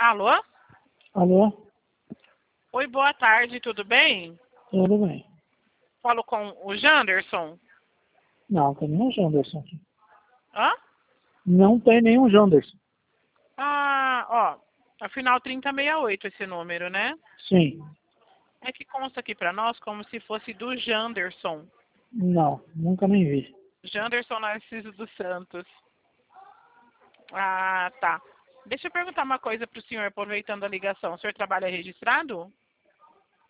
Alô? Alô? Oi, boa tarde, tudo bem? Tudo bem? Falo com o Janderson. Não, tem nenhum Janderson aqui. Hã? Não tem nenhum Janderson. Ah, ó, afinal 3068 esse número, né? Sim. É que consta aqui pra nós como se fosse do Janderson. Não, nunca nem vi. Janderson Narciso dos Santos. Ah, tá. Deixa eu perguntar uma coisa pro senhor, aproveitando a ligação. O senhor trabalha registrado?